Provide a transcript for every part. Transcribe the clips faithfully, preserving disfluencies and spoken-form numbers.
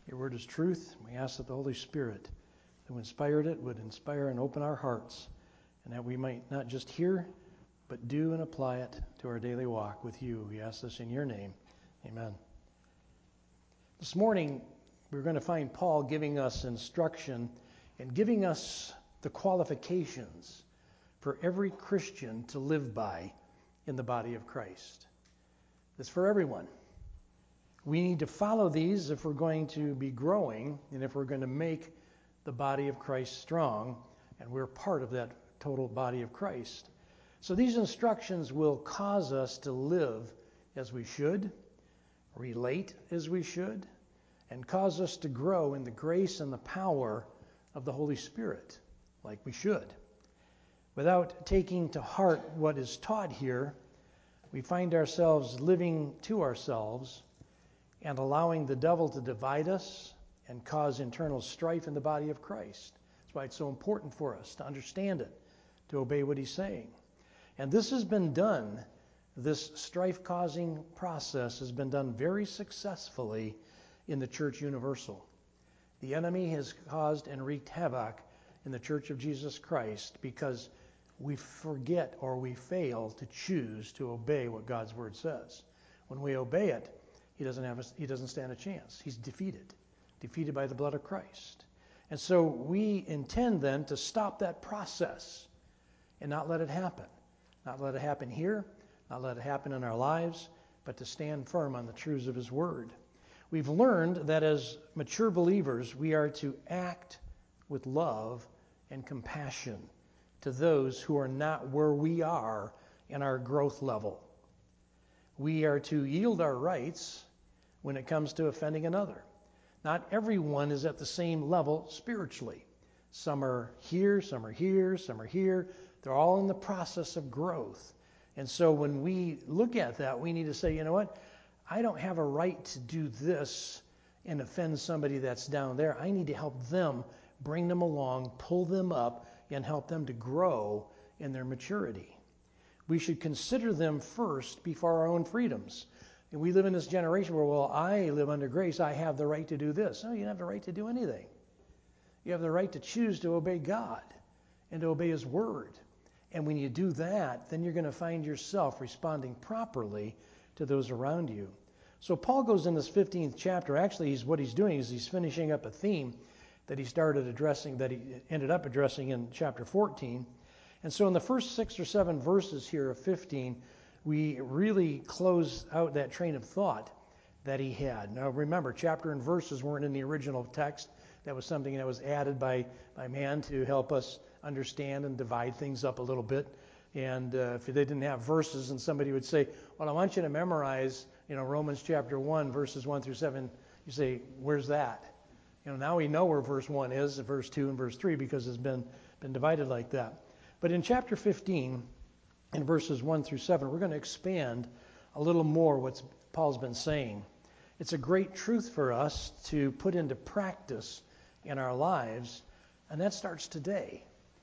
Your word is truth. We ask that the Holy Spirit who inspired it would inspire and open our hearts, and that we might not just hear, but do and apply it to our daily walk with you. We ask this in your name. Amen. This morning, we're going to find Paul giving us instruction and giving us the qualifications for every Christian to live by in the body of Christ. It's for everyone. We need to follow these if we're going to be growing and if we're going to make the body of Christ strong, and we're part of that total body of Christ. So these instructions will cause us to live as we should, relate as we should, and cause us to grow in the grace and the power of the Holy Spirit, like we should. Without taking to heart what is taught here, we find ourselves living to ourselves and allowing the devil to divide us and cause internal strife in the body of Christ. That's why it's so important for us to understand it, to obey what he's saying. And this has been done, this strife-causing process has been done very successfully in the Church Universal. The enemy has caused and wreaked havoc in the Church of Jesus Christ because we forget or we fail to choose to obey what God's Word says. When we obey it, he doesn't have a, he doesn't stand a chance. He's defeated, defeated by the blood of Christ. And so we intend then to stop that process and not let it happen. Not let it happen here, not let it happen in our lives, but to stand firm on the truths of his word. We've learned that as mature believers, we are to act with love and compassion to those who are not where we are in our growth level. We are to yield our rights when it comes to offending another. Not everyone is at the same level spiritually. Some are here, some are here, some are here. They're all in the process of growth. And so when we look at that, we need to say, you know what? I don't have a right to do this and offend somebody that's down there. I need to help them, bring them along, pull them up, and help them to grow in their maturity. We should consider them first before our own freedoms. And we live in this generation where, well, I live under grace. I have the right to do this. No, you don't have the right to do anything. You have the right to choose to obey God and to obey his word. And when you do that, then you're going to find yourself responding properly to those around you. So Paul goes in this fifteenth chapter. Actually, he's, what he's doing is he's finishing up a theme that he started addressing, that he ended up addressing in chapter fourteen. And so in the first six or seven verses here of fifteen, we really close out that train of thought that he had. Now remember, chapter and verses weren't in the original text. That was something that was added by, by man to help us understand and divide things up a little bit. And uh, if they didn't have verses and somebody would say, well, I want you to memorize, you know, Romans chapter one, verses one through seven, you say, where's that? You know, now we know where verse one is, verse two and verse three, because it's been, been divided like that. But in chapter fifteen, in verses one through seven, we're going to expand a little more what Paul's been saying. It's a great truth for us to put into practice in our lives, and that starts today.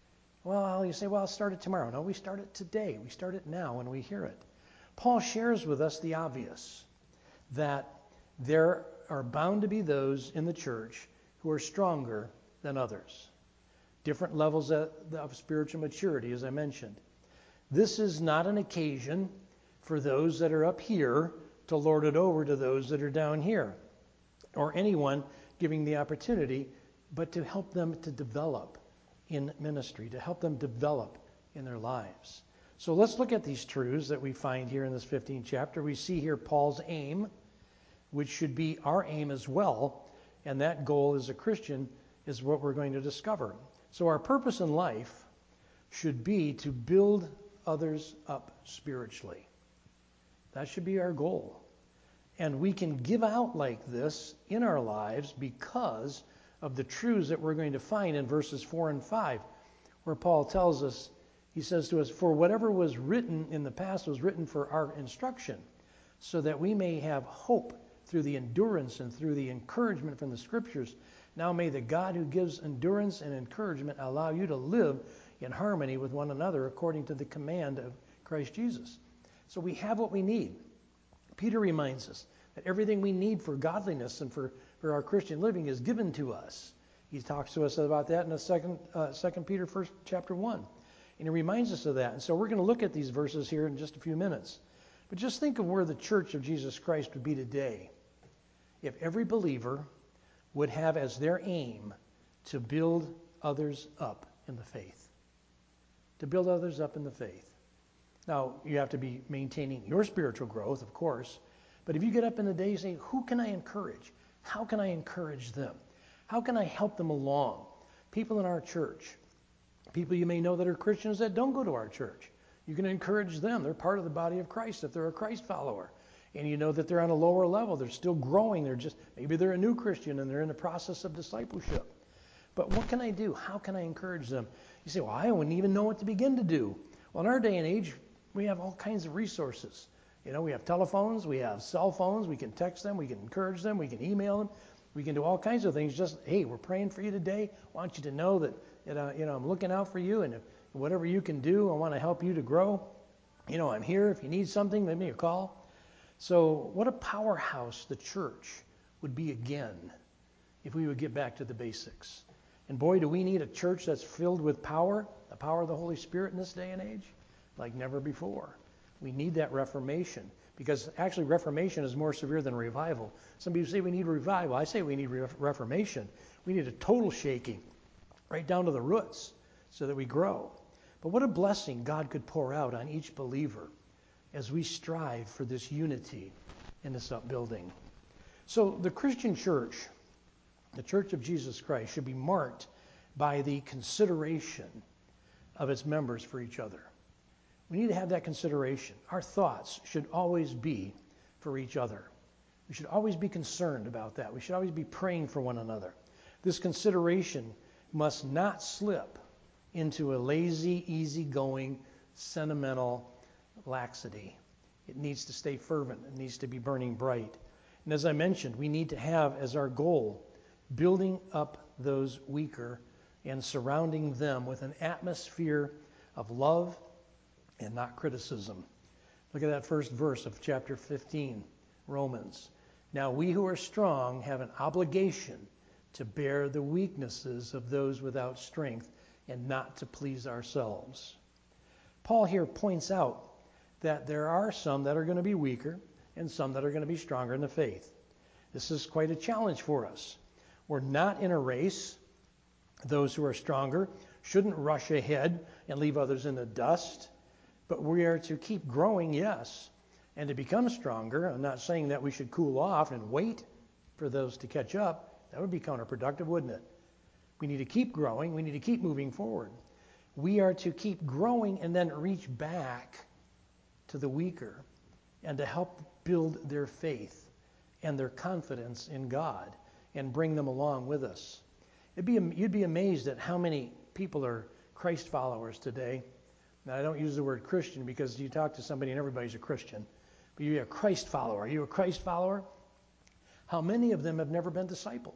Well, you say, well, I'll start it tomorrow. No, we start it today. We start it now when we hear it. Paul shares with us the obvious, that there are bound to be those in the church who are stronger than others. Different levels of, of spiritual maturity, as I mentioned. This is not an occasion for those that are up here to lord it over to those that are down here, or anyone giving the opportunity, but to help them to develop in ministry, to help them develop in their lives. So let's look at these truths that we find here in this fifteenth chapter. We see here Paul's aim, which should be our aim as well, and that goal as a Christian is what we're going to discover. So our purpose in life should be to build others up spiritually. That should be our goal. And we can give out like this in our lives because of the truths that we're going to find in verses four and five, where Paul tells us, he says to us, for whatever was written in the past was written for our instruction, so that we may have hope through the endurance and through the encouragement from the Scriptures. Now may the God who gives endurance and encouragement allow you to live in harmony with one another according to the command of Christ Jesus. So we have what we need. Peter reminds us that everything we need for godliness and for, for our Christian living is given to us. He talks to us about that in the second, uh, Second Peter first chapter one. And he reminds us of that. And so we're going to look at these verses here in just a few minutes. But just think of where the church of Jesus Christ would be today if every believer would have as their aim to build others up in the faith. To build others up in the faith. Now, you have to be maintaining your spiritual growth, of course. But if you get up in the day and say, who can I encourage? How can I encourage them? How can I help them along? People in our church, people you may know that are Christians that don't go to our church. You can encourage them. They're part of the body of Christ if they're a Christ follower. And you know that they're on a lower level. They're still growing. They're just, maybe they're a new Christian and they're in the process of discipleship. But what can I do? How can I encourage them? You say, well, I wouldn't even know what to begin to do. Well, in our day and age, we have all kinds of resources. You know, we have telephones, we have cell phones, we can text them, we can encourage them, we can email them, we can do all kinds of things. Just, hey, we're praying for you today. I want you to know that, you know, you know I'm looking out for you, and if, whatever you can do, I want to help you to grow. You know, I'm here. If you need something, give me a call. So what a powerhouse the church would be again if we would get back to the basics. And boy, do we need a church that's filled with power, the power of the Holy Spirit in this day and age, like never before. We need that reformation, because actually reformation is more severe than revival. Some people say we need revival. I say we need re- reformation. We need a total shaking right down to the roots so that we grow. But what a blessing God could pour out on each believer as we strive for this unity in this upbuilding. So the Christian church, the Church of Jesus Christ, should be marked by the consideration of its members for each other. We need to have that consideration. Our thoughts should always be for each other. We should always be concerned about that. We should always be praying for one another. This consideration must not slip into a lazy, easygoing, sentimental laxity. It needs to stay fervent. It needs to be burning bright. And as I mentioned, we need to have as our goal building up those weaker and surrounding them with an atmosphere of love and not criticism. Look at that first verse of chapter fifteen, Romans. Now we who are strong have an obligation to bear the weaknesses of those without strength and not to please ourselves. Paul here points out that there are some that are going to be weaker and some that are going to be stronger in the faith. This is quite a challenge for us. We're not in a race. Those who are stronger shouldn't rush ahead and leave others in the dust. But we are to keep growing, yes, and to become stronger. I'm not saying that we should cool off and wait for those to catch up. That would be counterproductive, wouldn't it? We need to keep growing. We need to keep moving forward. We are to keep growing and then reach back to the weaker and to help build their faith and their confidence in God and bring them along with us. It'd be, you'd be amazed at how many people are Christ followers today. Now, I don't use the word Christian because you talk to somebody and everybody's a Christian. But you're a Christ follower. Are you a Christ follower? How many of them have never been discipled?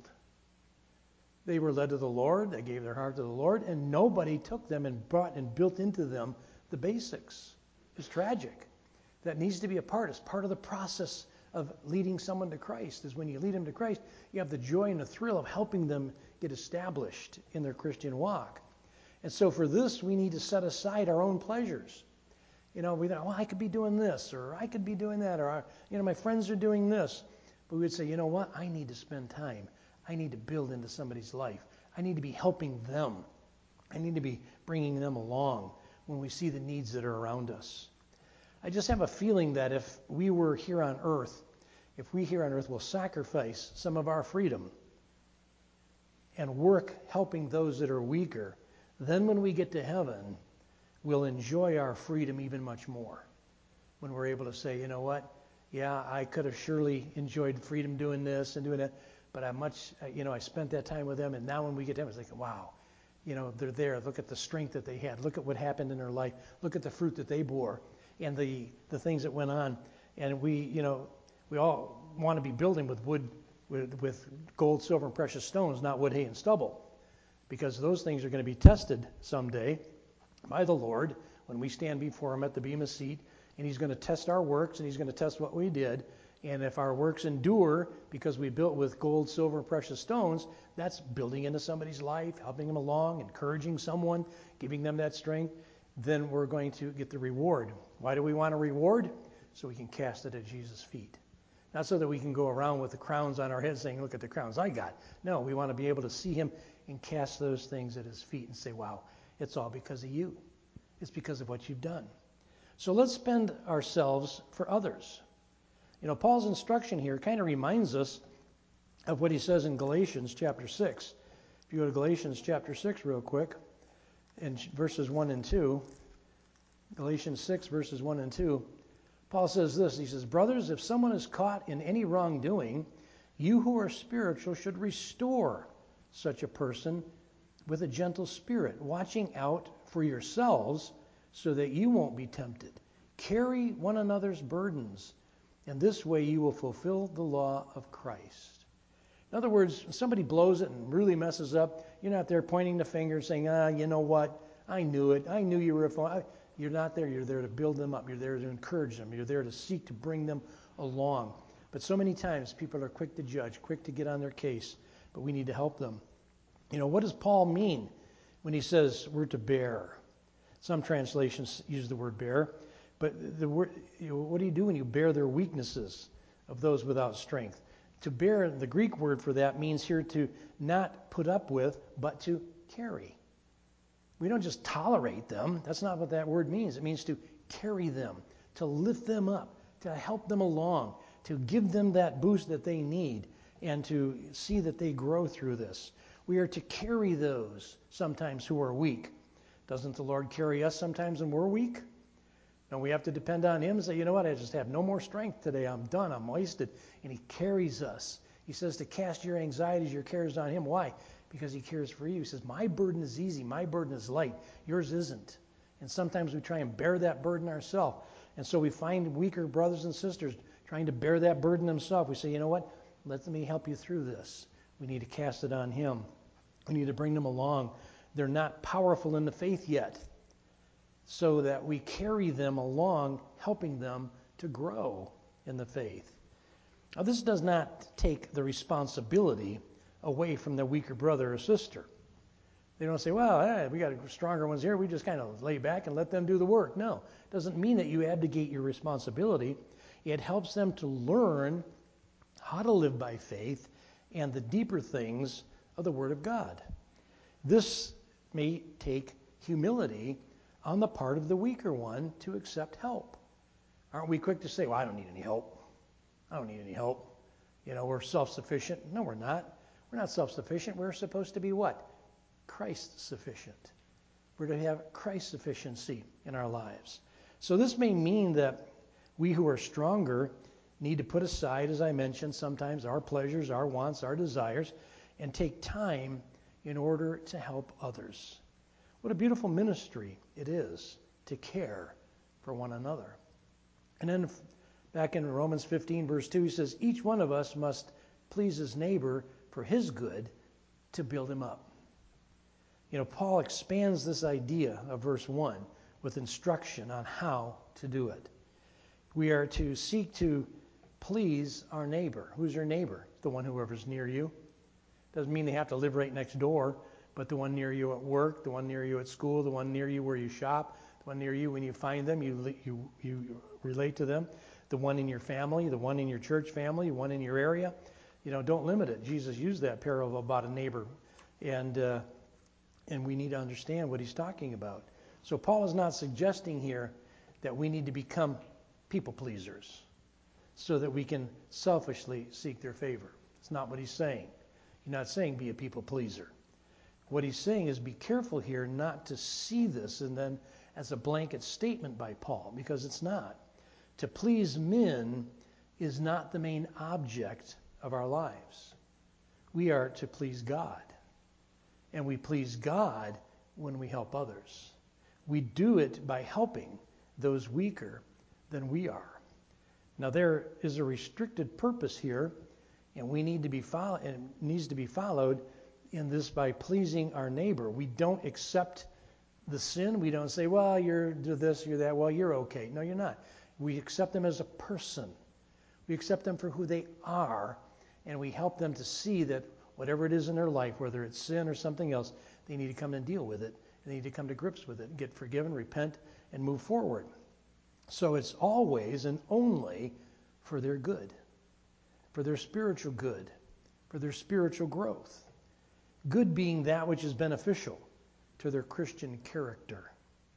They were led to the Lord. They gave their heart to the Lord. And nobody took them and brought and built into them the basics. It's tragic. That needs to be a part. It's part of the process of leading someone to Christ. Is when you lead them to Christ, you have the joy and the thrill of helping them get established in their Christian walk. And so for this, we need to set aside our own pleasures. You know, we thought, well, I could be doing this, or I could be doing that, or, you know, my friends are doing this. But we would say, you know what? I need to spend time. I need to build into somebody's life. I need to be helping them. I need to be bringing them along when we see the needs that are around us. I just have a feeling that if we were here on earth, if we here on earth will sacrifice some of our freedom and work helping those that are weaker, then when we get to heaven, we'll enjoy our freedom even much more. When we're able to say, you know what? Yeah, I could have surely enjoyed freedom doing this and doing that, but I much, you know, I spent that time with them, and now when we get to heaven, it's like, wow, you know, they're there. Look at the strength that they had. Look at what happened in their life. Look at the fruit that they bore and the, the things that went on. And we, you know, we all want to be building with wood, with, with gold, silver, and precious stones, not wood, hay, and stubble. Because those things are going to be tested someday by the Lord when we stand before him at the Bema seat, and he's going to test our works, and he's going to test what we did, And if our works endure because we built with gold, silver, and precious stones, that's building into somebody's life, helping them along, encouraging someone, giving them that strength, then we're going to get the reward. Why do we want a reward? So we can cast it at Jesus' feet. Not so that we can go around with the crowns on our heads saying, look at the crowns I got. No, we want to be able to see him and cast those things at his feet and say, wow, it's all because of you. It's because of what you've done. So let's spend ourselves for others. You know, Paul's instruction here kind of reminds us of what he says in Galatians chapter six. If you go to Galatians chapter six real quick, in verses one and two, Galatians six, verses one and two, Paul says this, he says, brothers, if someone is caught in any wrongdoing, you who are spiritual should restore such a person with a gentle spirit, watching out for yourselves so that you won't be tempted. Carry one another's burdens, and this way you will fulfill the law of Christ. In other words, when somebody blows it and really messes up, you're not there pointing the finger saying, ah, you know what, I knew it, I knew you were a phone. You're not there. You're there to build them up. You're there to encourage them. You're there to seek to bring them along. But so many times people are quick to judge, quick to get on their case, but we need to help them. You know, what does Paul mean when he says we're to bear? Some translations use the word bear, but the word, you know, what do you do when you bear their weaknesses of those without strength? To bear, the Greek word for that means here to not put up with, but to carry. We don't just tolerate them. That's not what that word means. It means to carry them, to lift them up, to help them along, to give them that boost that they need, and to see that they grow through this. We are to carry those sometimes who are weak. Doesn't the Lord carry us sometimes when we're weak? And we have to depend on him and say, you know what, I just have no more strength today. I'm done. I'm wasted. And he carries us. He says to cast your anxieties, your cares on him. Why? Because he cares for you. He says, my burden is easy. My burden is light. Yours isn't. And sometimes we try and bear that burden ourselves. And so we find weaker brothers and sisters trying to bear that burden themselves. We say, you know what? Let me help you through this. We need to cast it on him. We need to bring them along. They're not powerful in the faith yet. So that we carry them along, helping them to grow in the faith. Now, this does not take the responsibility away from the weaker brother or sister. They don't say, well, hey, we got stronger ones here. We just kind of lay back and let them do the work. No, it doesn't mean that you abdicate your responsibility. It helps them to learn how to live by faith and the deeper things of the Word of God. This may take humility on the part of the weaker one to accept help. Aren't we quick to say, well, I don't need any help. I don't need any help. You know, we're self-sufficient. No, we're not. We're not self-sufficient. We're supposed to be what? Christ-sufficient. We're to have Christ sufficiency in our lives. So this may mean that we who are stronger need to put aside, as I mentioned, sometimes our pleasures, our wants, our desires, and take time in order to help others. What a beautiful ministry it is to care for one another. And then back in Romans fifteen, verse two, he says, each one of us must please his neighbor for his good to build him up. You know, Paul expands this idea of verse one with instruction on how to do it. We are to seek to please our neighbor. Who's your neighbor? The one whoever's near you. Doesn't mean they have to live right next door, but the one near you at work, the one near you at school, the one near you where you shop, the one near you when you find them, you you you relate to them, the one in your family, the one in your church family, the one in your area. You know, don't limit it. Jesus used that parable about a neighbor, and uh, and we need to understand what he's talking about. So Paul is not suggesting here that we need to become people pleasers so that we can selfishly seek their favor. It's not what he's saying. He's not saying be a people pleaser. What he's saying is be careful here not to see this and then as a blanket statement by Paul, because it's not. To please men is not the main object of our lives. We are to please God. And we please God when we help others. We do it by helping those weaker than we are. Now there is a restricted purpose here, and we need to be follow- and needs to be followed in this by pleasing our neighbor. We don't accept the sin. We don't say, well, you're this, you're that. Well, you're okay. No, you're not. We accept them as a person. We accept them for who they are, and we help them to see that whatever it is in their life, whether it's sin or something else, they need to come and deal with it. They need to come to grips with it, get forgiven, repent, and move forward. So it's always and only for their good, for their spiritual good, for their spiritual growth. Good being that which is beneficial to their Christian character.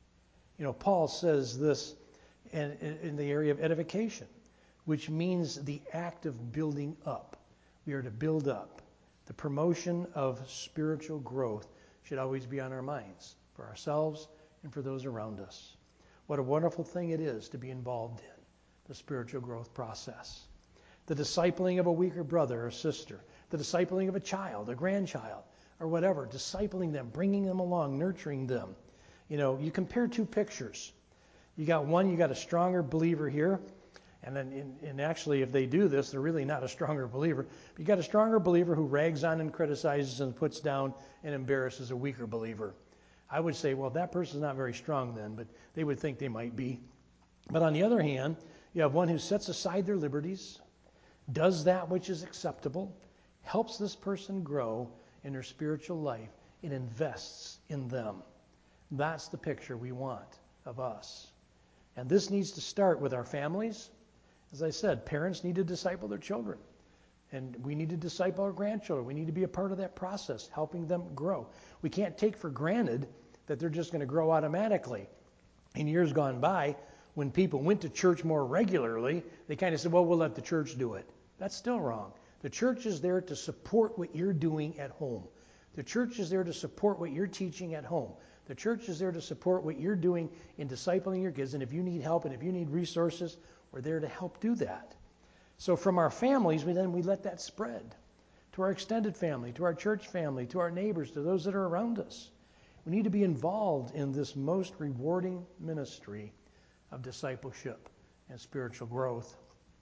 You know, Paul says this in, in the area of edification, which means the act of building up. We are to build up. The promotion of spiritual growth should always be on our minds, for ourselves and for those around us. What a wonderful thing it is to be involved in the spiritual growth process. The discipling of a weaker brother or sister, the discipling of a child, a grandchild, or whatever, discipling them, bringing them along, nurturing them. You know, you compare two pictures. You got one, you got a stronger believer here, and then, in, and actually, if they do this, they're really not a stronger believer. But you got a stronger believer who rags on and criticizes and puts down and embarrasses a weaker believer. I would say, well, that person's not very strong then, but they would think they might be. But on the other hand, you have one who sets aside their liberties, does that which is acceptable, helps this person grow in their spiritual life, and invests in them. That's the picture we want of us. And this needs to start with our families. As I said, parents need to disciple their children. And we need to disciple our grandchildren. We need to be a part of that process, helping them grow. We can't take for granted that they're just going to grow automatically. In years gone by, when people went to church more regularly, they kind of said, well, we'll let the church do it. That's still wrong. The church is there to support what you're doing at home. The church is there to support what you're teaching at home. The church is there to support what you're doing in discipling your kids. And if you need help and if you need resources, we're there to help do that. So from our families, we then we let that spread to our extended family, to our church family, to our neighbors, to those that are around us. We need to be involved in this most rewarding ministry of discipleship and spiritual growth.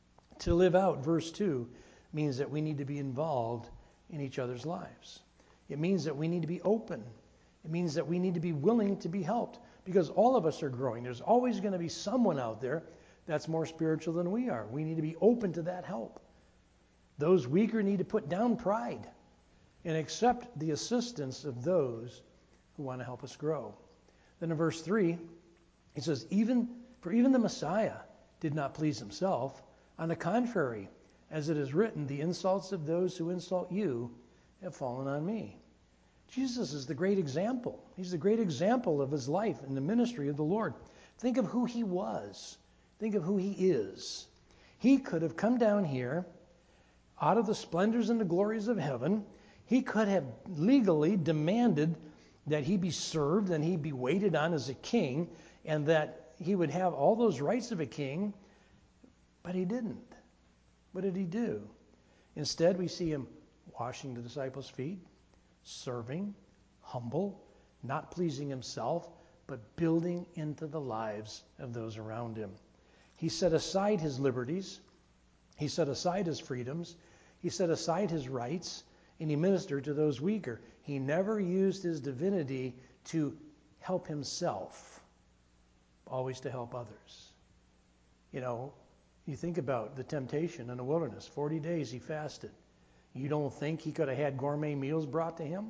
To live out verse two means that we need to be involved in each other's lives. It means that we need to be open. It means that we need to be willing to be helped, because all of us are growing. There's always going to be someone out there that's more spiritual than we are. We need to be open to that help. Those weaker need to put down pride and accept the assistance of those who want to help us grow. Then in verse three, it says, even for even the Messiah did not please himself. On the contrary, as it is written, the insults of those who insult you have fallen on me. Jesus is the great example. He's the great example of his life and the ministry of the Lord. Think of who he was. Think of who he is. He could have come down here out of the splendors and the glories of heaven. He could have legally demanded that he be served and he be waited on as a king, and that he would have all those rights of a king, but he didn't. What did he do? Instead, we see him washing the disciples' feet, serving, humble, not pleasing himself, but building into the lives of those around him. He set aside his liberties. He set aside his freedoms. He set aside his rights, and he ministered to those weaker. He never used his divinity to help himself, always to help others. You know, you think about the temptation in the wilderness. Forty days he fasted. You don't think he could have had gourmet meals brought to him?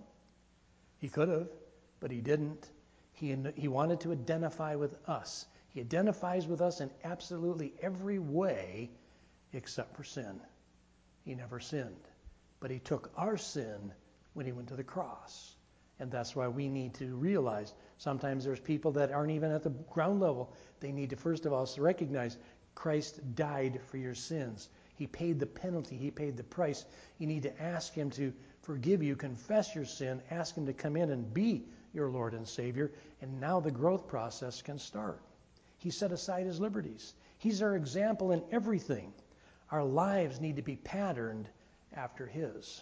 He could have, but he didn't. He, he wanted to identify with us. He identifies with us in absolutely every way except for sin. He never sinned, but he took our sin when he went to the cross. And that's why we need to realize sometimes there's people that aren't even at the ground level. They need to first of all recognize Christ died for your sins. He paid the penalty. He paid the price. You need to ask him to forgive you, confess your sin, ask him to come in and be your Lord and Savior, and now the growth process can start. He set aside his liberties. He's our example in everything. Our lives need to be patterned after his.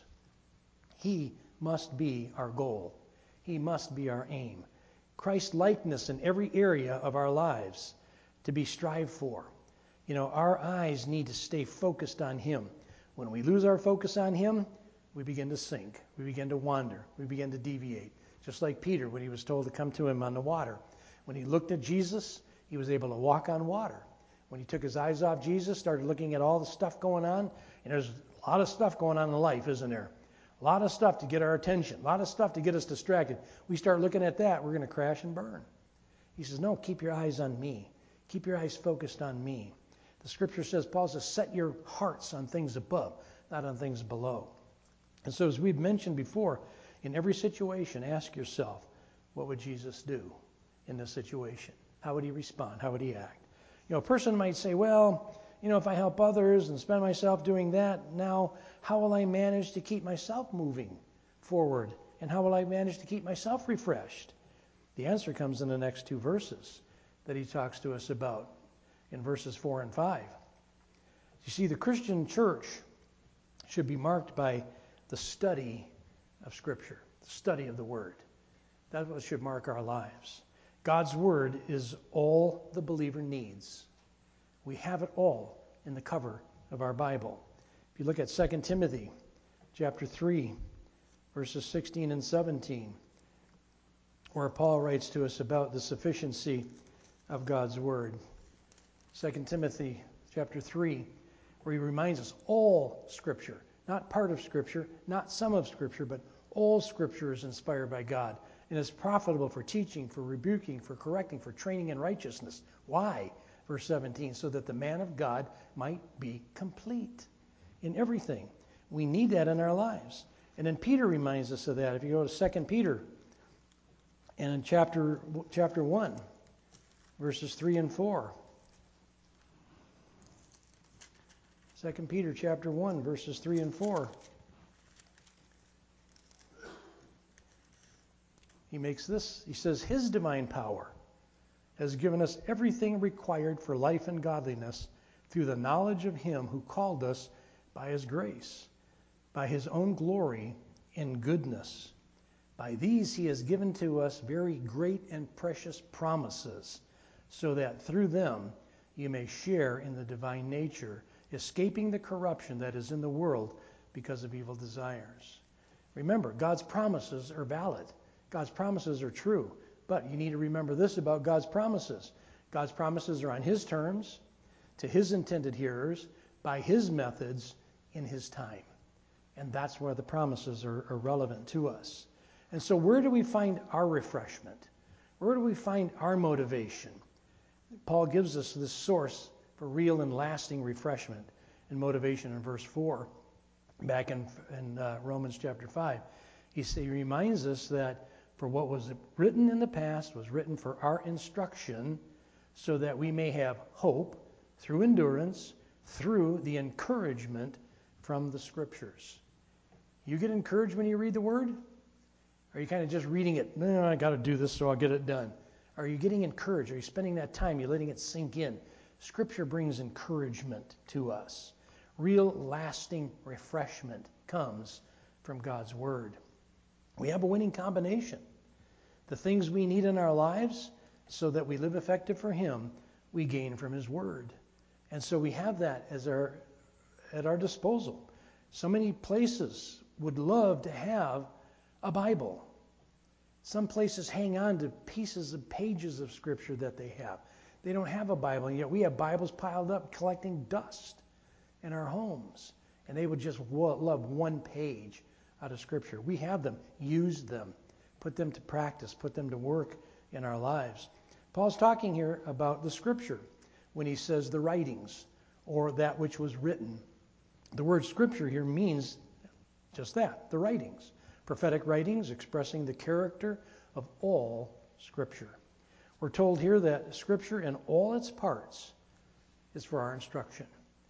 He must be our goal. He must be our aim. Christ-likeness in every area of our lives to be strived for. You know, our eyes need to stay focused on him. When we lose our focus on him, we begin to sink. We begin to wander. We begin to deviate. Just like Peter when he was told to come to him on the water. When he looked at Jesus, he was able to walk on water. When he took his eyes off Jesus, started looking at all the stuff going on, and there's a lot of stuff going on in life, isn't there? A lot of stuff to get our attention, a lot of stuff to get us distracted. We start looking at that, we're going to crash and burn. He says, no, keep your eyes on me. Keep your eyes focused on me. The scripture says, Paul says, set your hearts on things above, not on things below. And so as we've mentioned before, in every situation, ask yourself, what would Jesus do in this situation? How would he respond? How would he act? You know, a person might say, well, you know, if I help others and spend myself doing that, now how will I manage to keep myself moving forward? And how will I manage to keep myself refreshed? The answer comes in the next two verses that he talks to us about in verses four and five. You see, the Christian church should be marked by the study of Scripture, the study of the Word. That's what should mark our lives. God's Word is all the believer needs. We have it all in the cover of our Bible. If you look at Second Timothy chapter three, verses sixteen and seventeen, where Paul writes to us about the sufficiency of God's Word. Second Timothy chapter three, where he reminds us all Scripture, not part of Scripture, not some of Scripture, but all Scripture is inspired by God and is profitable for teaching, for rebuking, for correcting, for training in righteousness. Why? Verse seventeen, so that the man of God might be complete in everything. We need that in our lives. And then Peter reminds us of that. If you go to Second Peter, and in chapter chapter one, verses three and four. Second Peter chapter one, verses three and four. He makes this, he says, his divine power has given us everything required for life and godliness through the knowledge of him who called us by his grace, by his own glory and goodness. By these he has given to us very great and precious promises, so that through them you may share in the divine nature, escaping the corruption that is in the world because of evil desires. Remember, God's promises are valid. God's promises are true. But you need to remember this about God's promises. God's promises are on his terms, to his intended hearers, by his methods, in his time. And that's where the promises are, are relevant to us. And so where do we find our refreshment? Where do we find our motivation? Paul gives us this source for real and lasting refreshment and motivation in verse four, back in, in uh, Romans chapter five. He, he reminds us that for what was written in the past was written for our instruction, so that we may have hope through endurance, through the encouragement from the Scriptures. You get encouraged when you read the Word? Or are you kind of just reading it, no, I got to do this so I'll get it done? Are you getting encouraged? Are you spending that time? You're letting it sink in? Scripture brings encouragement to us. Real lasting refreshment comes from God's Word. We have a winning combination. The things we need in our lives so that we live effective for him, we gain from his Word. And so we have that as our at our disposal. So many places would love to have a Bible. Some places hang on to pieces of pages of Scripture that they have. They don't have a Bible, and yet we have Bibles piled up collecting dust in our homes. And they would just love one page out of Scripture. We have them. Use them. Put them to practice. Put them to work in our lives. Paul's talking here about the Scripture when he says the writings, or that which was written. The word Scripture here means just that, the writings. Prophetic writings expressing the character of all Scripture. We're told here that Scripture in all its parts is for our instruction.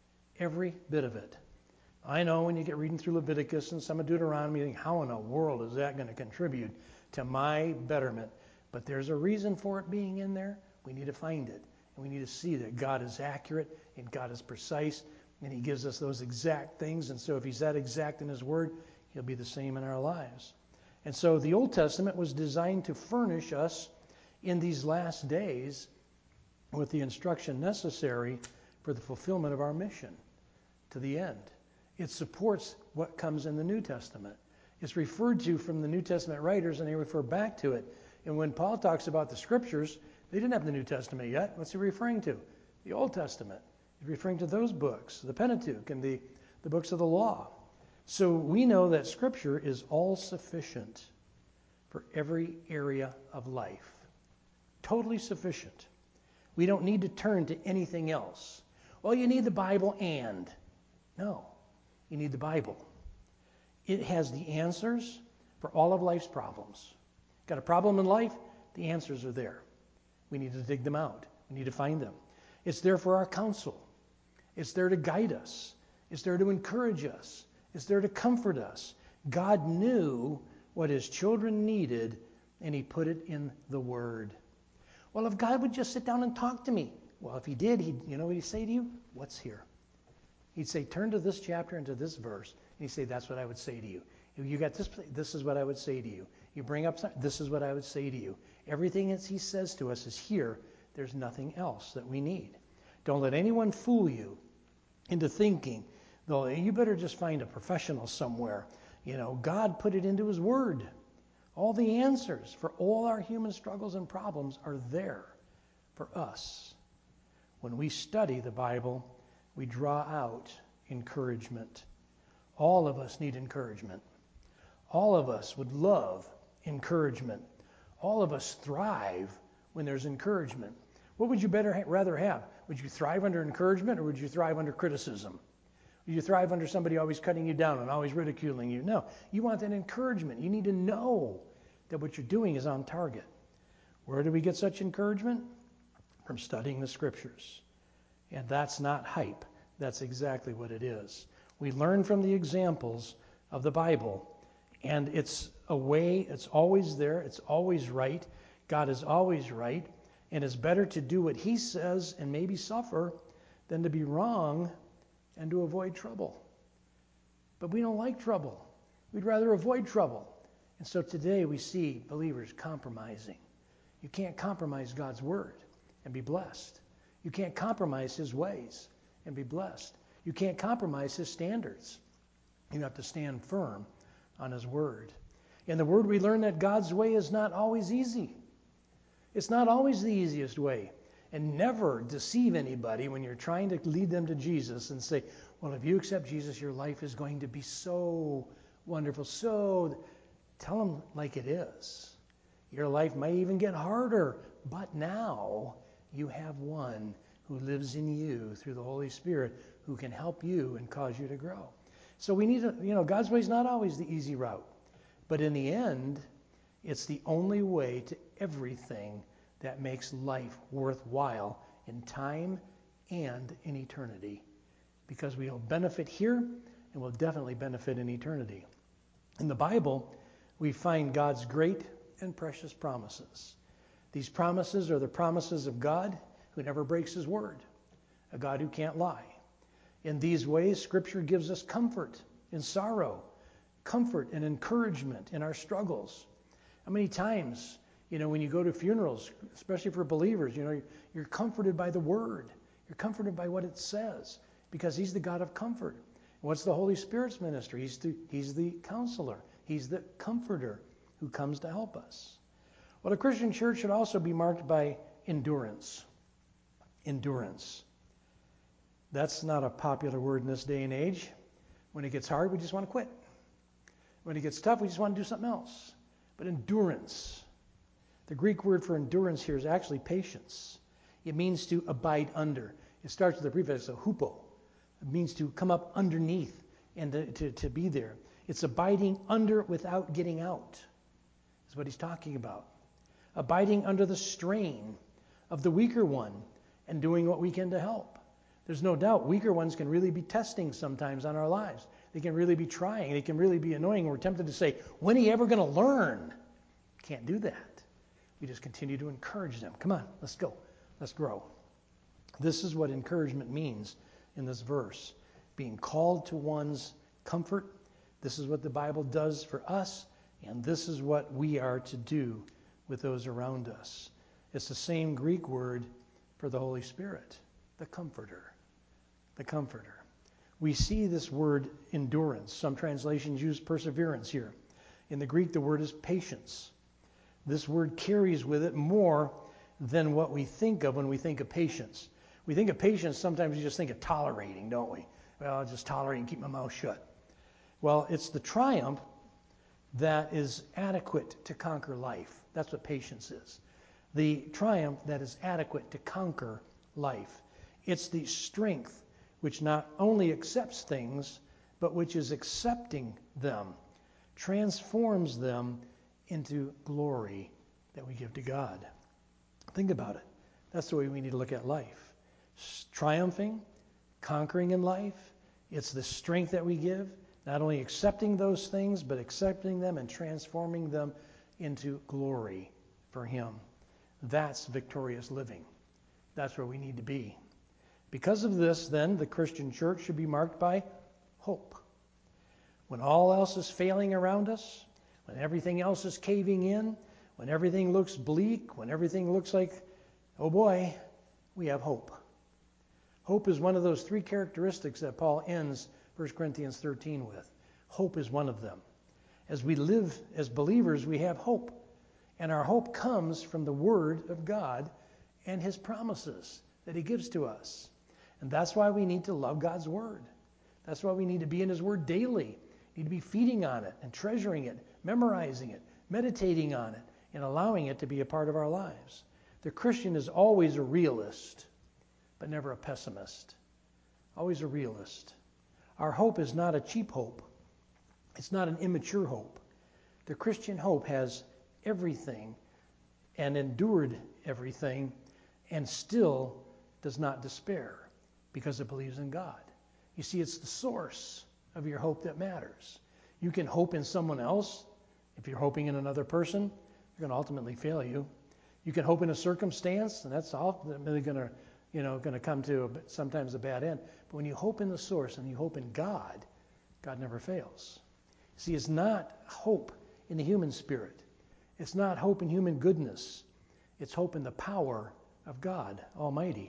Every bit of it. I know when you get reading through Leviticus and some of Deuteronomy, you think, how in the world is that going to contribute to my betterment? But there's a reason for it being in there. We need to find it. And we need to see that God is accurate and God is precise, and he gives us those exact things. And so if he's that exact in his Word, he'll be the same in our lives. And so the Old Testament was designed to furnish us in these last days with the instruction necessary for the fulfillment of our mission to the end. It supports what comes in the New Testament. It's referred to from the New Testament writers, and they refer back to it. And when Paul talks about the Scriptures, they didn't have the New Testament yet. What's he referring to? The Old Testament is referring to those books, the Pentateuch and the, the books of the law. So we know that Scripture is all sufficient for every area of life. Totally sufficient. We don't need to turn to anything else. Well, you need the Bible and. No, you need the Bible. It has the answers for all of life's problems. Got a problem in life? The answers are there. We need to dig them out. We need to find them. It's there for our counsel. It's there to guide us. It's there to encourage us. It's there to comfort us. God knew what his children needed, and he put it in the Word. Well, if God would just sit down and talk to me. Well, if he did, he'd, you know what he'd say to you? What's here? He'd say, turn to this chapter and to this verse. And he'd say, that's what I would say to you. If you got this, this is what I would say to you. You bring up something, this is what I would say to you. Everything that he says to us is here. There's nothing else that we need. Don't let anyone fool you into thinking, though, you better just find a professional somewhere. You know, God put it into his Word. All the answers for all our human struggles and problems are there for us. When we study the Bible, we draw out encouragement. All of us need encouragement. All of us would love encouragement. All of us thrive when there's encouragement. What would you better ha- rather have? Would you thrive under encouragement, or would you thrive under criticism? Would you thrive under somebody always cutting you down and always ridiculing you? No, you want that encouragement. You need to know that what you're doing is on target. Where do we get such encouragement? From studying the Scriptures. And that's not hype. That's exactly what it is. We learn from the examples of the Bible, and it's a way, it's always there, it's always right. God is always right, and it's better to do what he says and maybe suffer than to be wrong and to avoid trouble. But we don't like trouble. We'd rather avoid trouble. And so today we see believers compromising. You can't compromise God's Word and be blessed. You can't compromise his ways and be blessed. You can't compromise his standards. You have to stand firm on his Word. In the Word we learn that God's way is not always easy. It's not always the easiest way. And never deceive anybody when you're trying to lead them to Jesus and say, well, if you accept Jesus, your life is going to be so wonderful. So tell them like it is. Your life may even get harder, but now you have one who lives in you through the Holy Spirit who can help you and cause you to grow. So we need to, you know, God's way is not always the easy route. But in the end, it's the only way to everything that makes life worthwhile in time and in eternity. Because we'll benefit here and we'll definitely benefit in eternity. In the Bible, we find God's great and precious promises. These promises are the promises of God who never breaks his word, a God who can't lie. In these ways, Scripture gives us comfort in sorrow, comfort and encouragement in our struggles. How many times, you know, when you go to funerals, especially for believers, you know, you're comforted by the Word. You're comforted by what it says because he's the God of comfort. What's the Holy Spirit's ministry? He's the, he's the counselor. He's the comforter who comes to help us. Well, a Christian church should also be marked by endurance. Endurance. That's not a popular word in this day and age. When it gets hard, we just want to quit. When it gets tough, we just want to do something else. But endurance. The Greek word for endurance here is actually patience. It means to abide under. It starts with the prefix of hupo. It means to come up underneath and to, to, to be there. It's abiding under without getting out. That's what he's talking about. Abiding under the strain of the weaker one and doing what we can to help. There's no doubt weaker ones can really be testing sometimes on our lives. They can really be trying. They can really be annoying. We're tempted to say, when are you ever going to learn? Can't do that. We just continue to encourage them. Come on, let's go. Let's grow. This is what encouragement means in this verse. Being called to one's comfort. This is what the Bible does for us, and this is what we are to do with those around us. It's the same Greek word for the Holy Spirit, the Comforter. The Comforter. We see this word endurance. Some translations use perseverance here. In the Greek, the word is patience. This word carries with it more than what we think of when we think of patience. We think of patience, sometimes we just think of tolerating, don't we? Well, I'll just tolerate and keep my mouth shut. Well, it's the triumph that is adequate to conquer life. That's what patience is. The triumph that is adequate to conquer life. It's the strength which not only accepts things, but which is accepting them, transforms them into glory that we give to God. Think about it. That's the way we need to look at life. Triumphing, conquering in life, it's the strength that we give, not only accepting those things, but accepting them and transforming them into glory for Him. That's victorious living. That's where we need to be. Because of this, then, the Christian church should be marked by hope. When all else is failing around us, when everything else is caving in, when everything looks bleak, when everything looks like, oh boy, we have hope. Hope is one of those three characteristics that Paul ends First Corinthians thirteen with. Hope is one of them. As we live as believers, we have hope. And our hope comes from the Word of God and His promises that He gives to us. And that's why we need to love God's Word. That's why we need to be in His Word daily. We need to be feeding on it and treasuring it, memorizing it, meditating on it, and allowing it to be a part of our lives. The Christian is always a realist, but never a pessimist. Always a realist. Our hope is not a cheap hope. It's not an immature hope. The Christian hope has everything and endured everything and still does not despair because it believes in God. You see, it's the source of your hope that matters. You can hope in someone else. If you're hoping in another person, they're going to ultimately fail you. You can hope in a circumstance, and that's ultimately going to, you know, going to come to a, sometimes a bad end. But when you hope in the source and you hope in God, God never fails. See, it's not hope in the human spirit. It's not hope in human goodness. It's hope in the power of God Almighty.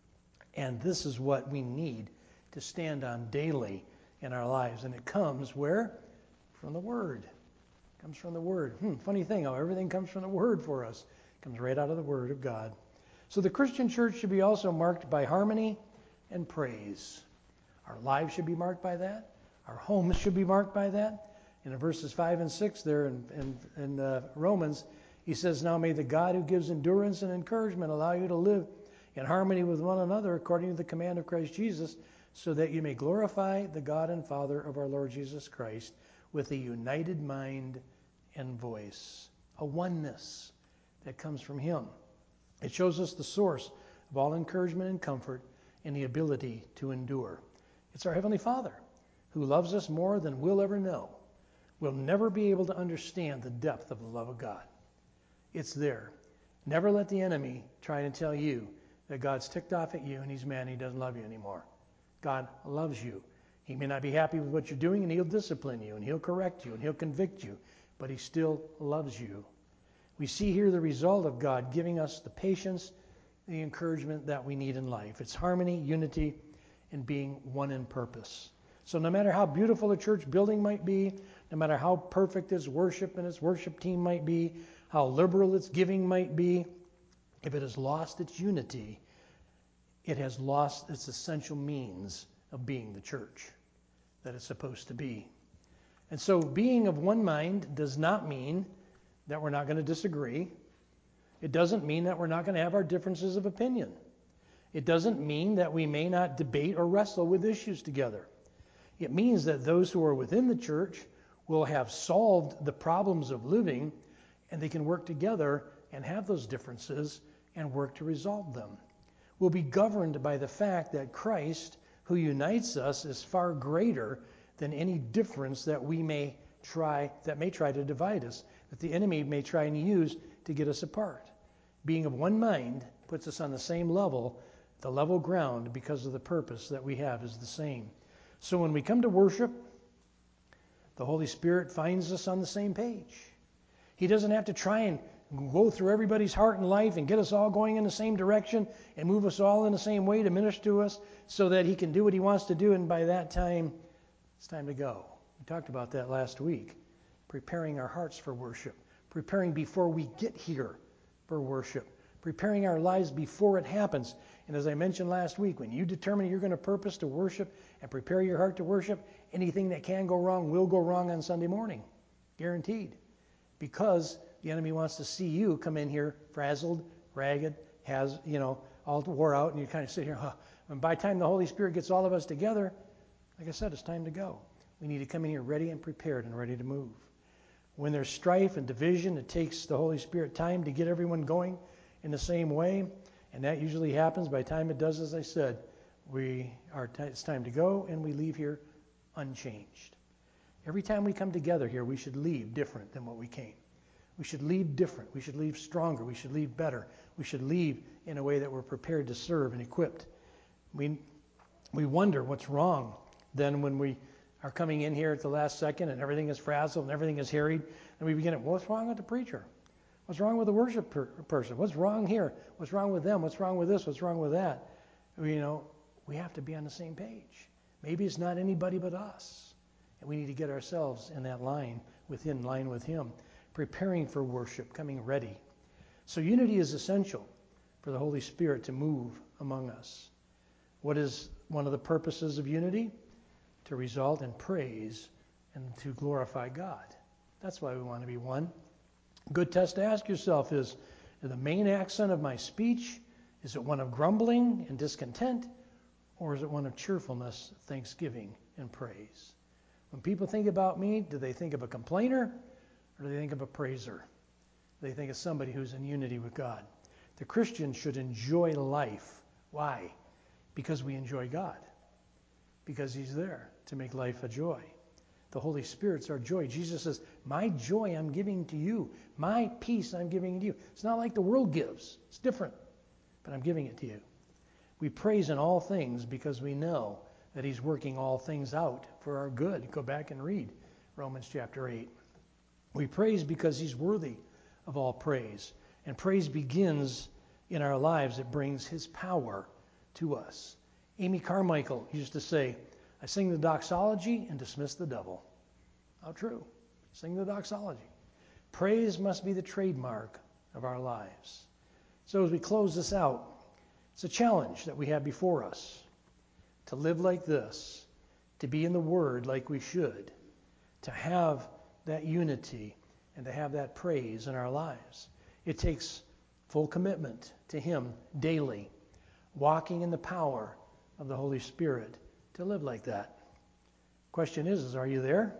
And this is what we need to stand on daily in our lives. And it comes where? From the Word. It comes from the Word. Hmm, funny thing how everything comes from the Word for us. It comes right out of the Word of God. So the Christian church should be also marked by harmony and praise. Our lives should be marked by that. Our homes should be marked by that. In verses five and six there in, in, in uh, Romans, he says, now may the God who gives endurance and encouragement allow you to live in harmony with one another according to the command of Christ Jesus, so that you may glorify the God and Father of our Lord Jesus Christ with a united mind and voice, a oneness that comes from Him. It shows us the source of all encouragement and comfort and the ability to endure. It's our Heavenly Father who loves us more than we'll ever know. We'll never be able to understand the depth of the love of God. It's there. Never let the enemy try to tell you that God's ticked off at you and He's mad and He doesn't love you anymore. God loves you. He may not be happy with what you're doing, and He'll discipline you, and He'll correct you, and He'll convict you, but He still loves you. We see here the result of God giving us the patience, the encouragement that we need in life. It's harmony, unity, and being one in purpose. So no matter how beautiful a church building might be, no matter how perfect its worship and its worship team might be, how liberal its giving might be, if it has lost its unity, it has lost its essential means of being the church that it's supposed to be. And so being of one mind does not mean that we're not going to disagree. It doesn't mean that we're not going to have our differences of opinion. It doesn't mean that we may not debate or wrestle with issues together. It means that those who are within the church will have solved the problems of living, and they can work together and have those differences and work to resolve them. We'll be governed by the fact that Christ, who unites us, is far greater than any difference that we may try, that may try to divide us, that the enemy may try and use to get us apart. Being of one mind puts us on the same level, the level ground, because of the purpose that we have is the same. So when we come to worship, the Holy Spirit finds us on the same page. He doesn't have to try and go through everybody's heart and life and get us all going in the same direction and move us all in the same way to minister to us so that He can do what He wants to do, and by that time, it's time to go. We talked about that last week. Preparing our hearts for worship. Preparing before we get here for worship. preparing our lives before it happens. And as I mentioned last week, when you determine you're going to purpose to worship and prepare your heart to worship, anything that can go wrong will go wrong on Sunday morning. Guaranteed. Because the enemy wants to see you come in here frazzled, ragged, has, you know, all wore out, and you kind of sit here, huh. And by the time the Holy Spirit gets all of us together, like I said, it's time to go. We need to come in here ready and prepared and ready to move. When there's strife and division, it takes the Holy Spirit time to get everyone going in the same way, and that usually happens. By the time it does, as I said, we are t- it's time to go, and we leave here unchanged. Every time we come together here, we should leave different than what we came. We should leave different. We should leave stronger. We should leave better. We should leave in a way that we're prepared to serve and equipped. We we wonder what's wrong then when we are coming in here at the last second and everything is frazzled and everything is harried, and we begin, what's wrong with the preacher? What's wrong with the worship per- person? What's wrong here? What's wrong with them? What's wrong with this? What's wrong with that? You know, we have to be on the same page. Maybe it's not anybody but us. And we need to get ourselves in that line, within line with Him, preparing for worship, coming ready. So unity is essential for the Holy Spirit to move among us. What is one of the purposes of unity? To result in praise and to glorify God. That's why we want to be one. A good test to ask yourself is, is the main accent of my speech, is it one of grumbling and discontent, or is it one of cheerfulness, thanksgiving, and praise? When people think about me, do they think of a complainer, or do they think of a praiser? They think of somebody who's in unity with God. The Christian should enjoy life. Why? Because we enjoy God. Because He's there to make life a joy. The Holy Spirit's our joy. Jesus says, my joy I'm giving to you. My peace I'm giving to you. It's not like the world gives. It's different. But I'm giving it to you. We praise in all things because we know that He's working all things out for our good. Go back and read Romans chapter eight. We praise because He's worthy of all praise. And praise begins in our lives. It brings His power to us. Amy Carmichael used to say, I sing the doxology and dismiss the devil. How true. Sing the doxology. Praise must be the trademark of our lives. So as we close this out, it's a challenge that we have before us to live like this, to be in the Word like we should, to have that unity and to have that praise in our lives. It takes full commitment to Him daily, walking in the power of the Holy Spirit to live like that. Question is, is are you there?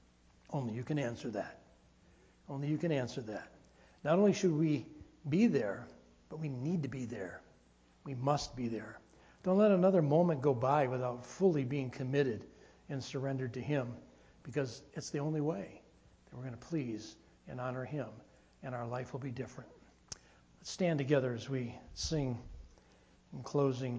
Only you can answer that. Only you can answer that. Not only should we be there, but we need to be there. We must be there. Don't let another moment go by without fully being committed and surrendered to Him, because it's the only way that we're going to please and honor Him, and our life will be different. Let's stand together as we sing in closing.